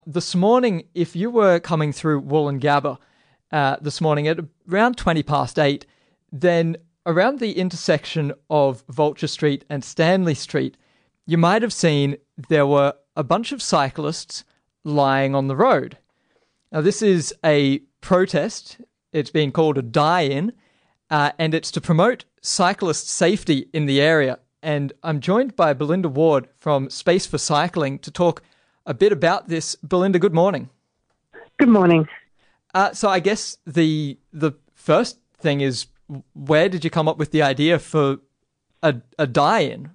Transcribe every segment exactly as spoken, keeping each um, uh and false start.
This morning, if you were coming through Woolloongabba uh, this morning at around twenty past eight, then around the intersection of Vulture Street and Stanley Street, you might have seen there were a bunch of cyclists lying on the road. Now, this is a protest. It's been called a die-in, uh, and it's to promote cyclist safety in the area. And I'm joined by Belinda Ward from Space for Cycling to talk a bit about this. Belinda, good morning. Good morning. Uh, so I guess the the first thing is, where did you come up with the idea for a, a die-in?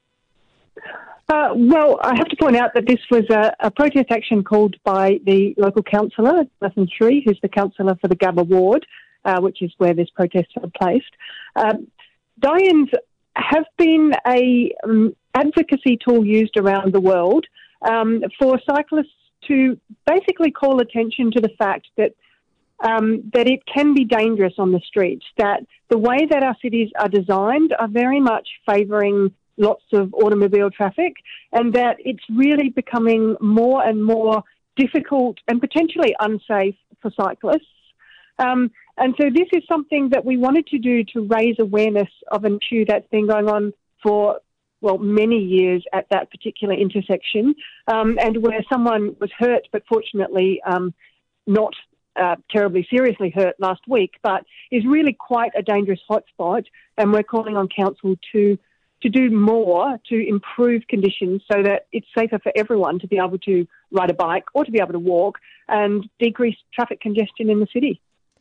Uh, well, I have to point out that this was a, a protest action called by the local councillor, Jonathan Shree, who's the councillor for the Gabba ward, uh, which is where this protest took place. Um, die-ins have been a um, advocacy tool used around the world um, for cyclists to basically call attention to the fact that um, that it can be dangerous on the streets, that the way that our cities are designed are very much favouring lots of automobile traffic, and that it's really becoming more and more difficult and potentially unsafe for cyclists. Um, and so this is something that we wanted to do to raise awareness of an issue that's been going on for, well, many years at that particular intersection, um, and where someone was hurt, but fortunately um, not uh, terribly seriously hurt last week, but is really quite a dangerous hotspot, and we're calling on council to to do more to improve conditions so that it's safer for everyone to be able to ride a bike or to be able to walk and decrease traffic congestion in the city.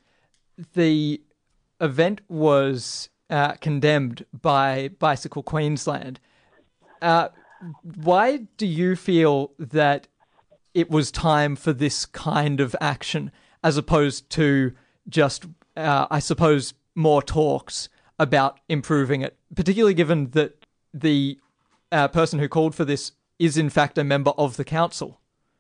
The event was uh, condemned by Bicycle Queensland. Uh, why do you feel that it was time for this kind of action as opposed to just, uh, I suppose, more talks about improving it, particularly given that the uh, person who called for this is in fact a member of the council?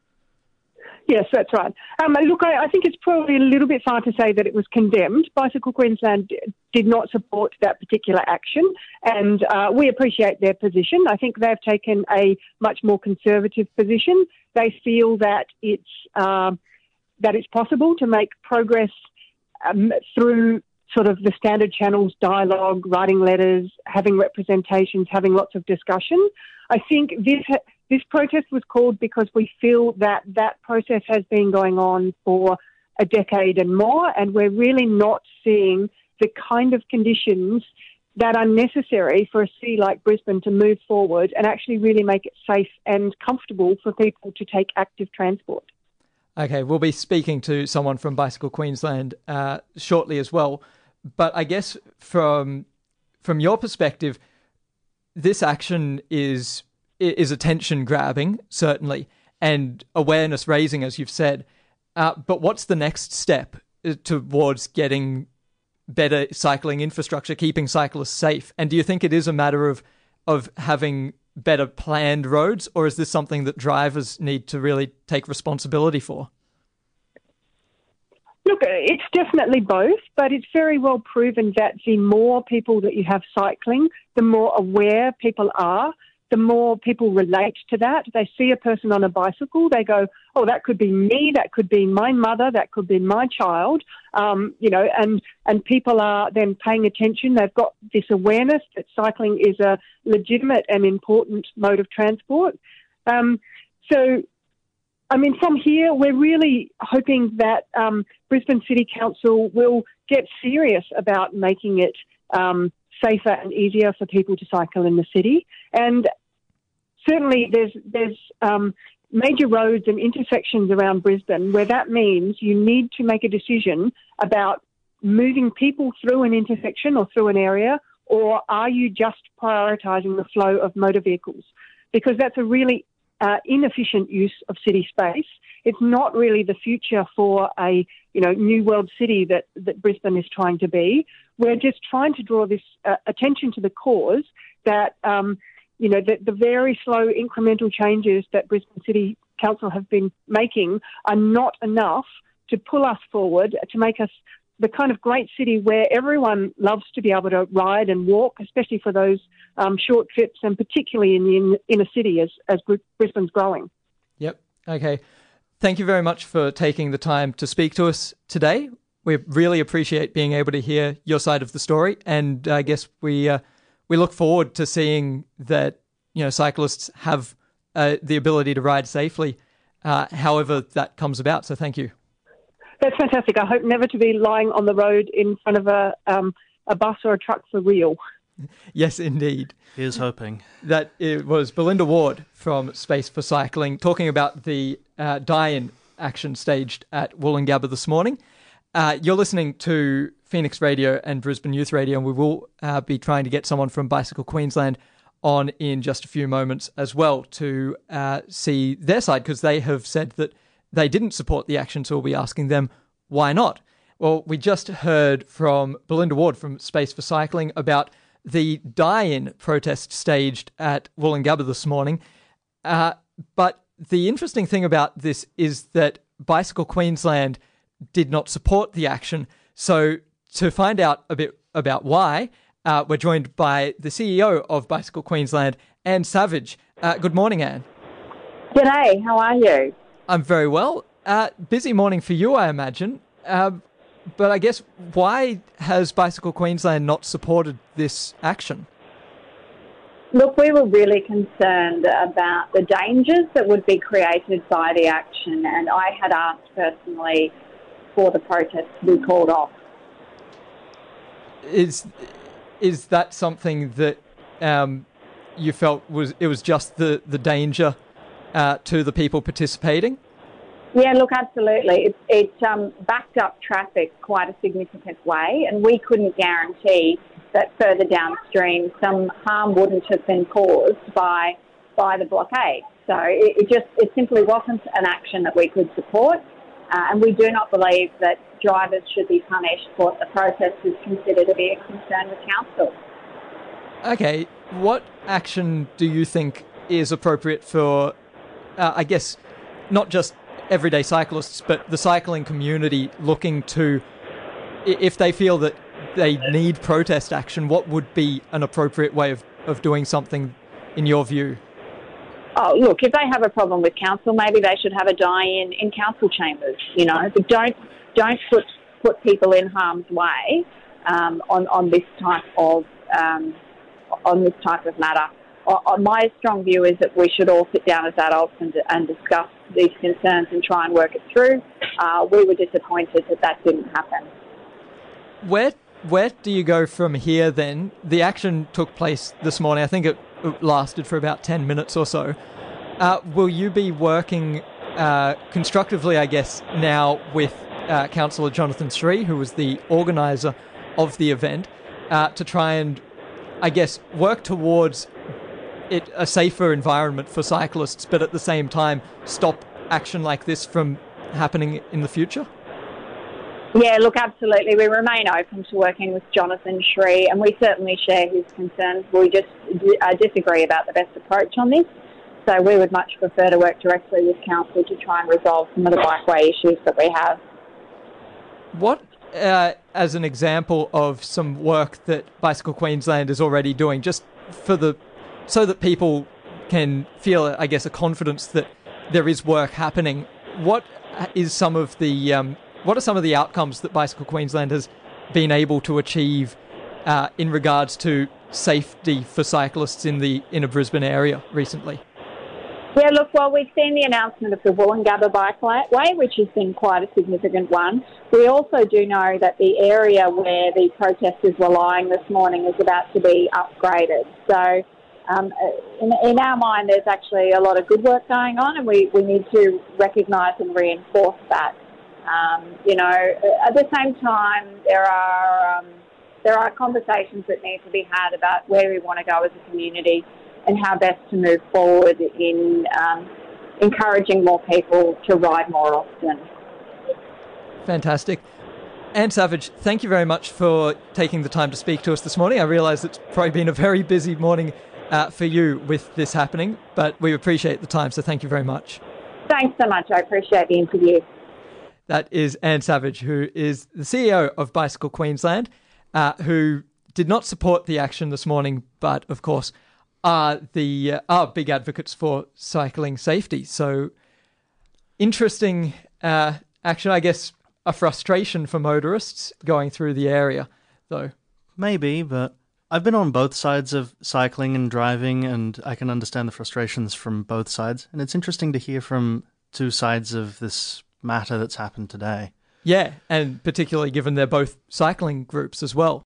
Yes, that's right. Um, look, I, I think it's probably a little bit far to say that it was condemned. Bicycle Queensland d- did not support that particular action, and uh, we appreciate their position. I think they've taken a much more conservative position. They feel that it's uh, that it's possible to make progress um, through sort of the standard channels, dialogue, writing letters, having representations, having lots of discussion. I think this this protest was called because we feel that that process has been going on for a decade and more, and we're really not seeing the kind of conditions that are necessary for a city like Brisbane to move forward and actually really make it safe and comfortable for people to take active transport. Okay, we'll be speaking to someone from Bicycle Queensland uh, shortly as well. But I guess from from your perspective, this action is is attention grabbing, certainly, and awareness raising, as you've said. Uh, but what's the next step towards getting better cycling infrastructure, keeping cyclists safe? And do you think it is a matter of of having better planned roads, or is this something that drivers need to really take responsibility for? Look, it's definitely both, but it's very well proven that the more people that you have cycling, the more aware people are, the more people relate to that. They see a person on a bicycle, they go, oh, that could be me, that could be my mother, that could be my child, um, you know, and, and people are then paying attention. They've got this awareness that cycling is a legitimate and important mode of transport. Um, so, I mean, from here, we're really hoping that um, Brisbane City Council will get serious about making it um, safer and easier for people to cycle in the city. And certainly there's there's um, major roads and intersections around Brisbane where that means you need to make a decision about moving people through an intersection or through an area, or are you just prioritising the flow of motor vehicles? Because that's a really Uh, inefficient use of city space. It's not really the future for a, you know, new world city that, that Brisbane is trying to be. We're just trying to draw this uh, attention to the cause that, um, you know, that the very slow incremental changes that Brisbane City Council have been making are not enough to pull us forward, to make us the kind of great city where everyone loves to be able to ride and walk, especially for those um, short trips, and particularly in the in, inner city as, as Brisbane's growing. Yep. Okay. thank you very much for taking the time to speak to us today. We really appreciate being able to hear your side of the story, and I guess we uh, we look forward to seeing that, you know, cyclists have uh, the ability to ride safely, uh, however that comes about. So thank you. That's fantastic. I hope never to be lying on the road in front of a um, a bus or a truck for real. Yes, indeed. Here's hoping. That it was Belinda Ward from Space for Cycling talking about the uh, die-in action staged at Woolloongabba this morning. Uh, you're listening to Phoenix Radio and Brisbane Youth Radio, and we will uh, be trying to get someone from Bicycle Queensland on in just a few moments as well to uh, see their side, because they have said that they didn't support the action, so we'll be asking them why not. Well, we just heard from Belinda Ward from Space for Cycling about the die-in protest staged at Woolloongabba this morning. Uh, but the interesting thing about this is that Bicycle Queensland did not support the action. So to find out a bit about why, uh, we're joined by the C E O of Bicycle Queensland, Anne Savage. Uh, good morning, Anne. G'day, how are you? I'm very well. Uh, busy morning for you, I imagine. Uh, but I guess, why has Bicycle Queensland not supported this action? Look, we were really concerned about the dangers that would be created by the action, and I had asked personally for the protest to be called off. Is is that something that um, you felt was it was just the the danger uh, to the people participating? Yeah, look, absolutely. It, it um, backed up traffic quite a significant way, and we couldn't guarantee that further downstream some harm wouldn't have been caused by by the blockade. So it, it just it simply wasn't an action that we could support, uh, and we do not believe that drivers should be punished for what the protesters consider to be a concern with council. Okay, what action do you think is appropriate for, uh, I guess, not just everyday cyclists, but the cycling community looking to, if they feel that they need protest action, what would be an appropriate way of, of doing something in your view? Oh, look, if they have a problem with council, maybe they should have a die-in in council chambers, you know, but don't don't put put people in harm's way um, on, on this type of um, on this type of matter. Uh, my strong view is that we should all sit down as adults and, and discuss these concerns and try and work it through. Uh, we were disappointed that that didn't happen. Where where do you go from here then? The action took place this morning. I think it lasted for about ten minutes or so. Uh, will you be working uh, constructively, I guess, now with uh, Councillor Jonathan Sri, who was the organiser of the event, uh, to try and, I guess, work towards it a safer environment for cyclists, but at the same time stop action like this from happening in the future? Yeah, look, absolutely. We remain open to working with Jonathan Sri, and we certainly share his concerns. We just uh, disagree about the best approach on this. So we would much prefer to work directly with council to try and resolve some of the bikeway issues that we have. What, uh, as an example of some work that Bicycle Queensland is already doing, just for the so that people can feel, I guess, a confidence that there is work happening, what is some of the um, what are some of the outcomes that Bicycle Queensland has been able to achieve uh, in regards to safety for cyclists in the inner Brisbane area recently? Yeah, look, well, we've seen the announcement of the Woolloongabba Bikeway, which has been quite a significant one. We also do know that the area where the protesters were lying this morning is about to be upgraded. So um, in, in our mind, there's actually a lot of good work going on, and we, we need to recognise and reinforce that. Um, you know, at the same time, there are um, there are conversations that need to be had about where we want to go as a community and how best to move forward in um, encouraging more people to ride more often. Fantastic. Anne Savage, thank you very much for taking the time to speak to us this morning. I realise it's probably been a very busy morning uh, for you with this happening, but we appreciate the time, so thank you very much. Thanks so much. I appreciate the interview. That is Anne Savage, who is the C E O of Bicycle Queensland, uh, who did not support the action this morning, but of course are the uh, are big advocates for cycling safety. So interesting uh, action, I guess, a frustration for motorists going through the area, though. Maybe, but I've been on both sides of cycling and driving, and I can understand the frustrations from both sides. And it's interesting to hear from two sides of this matter that's happened today. Yeah, and particularly given they're both cycling groups as well.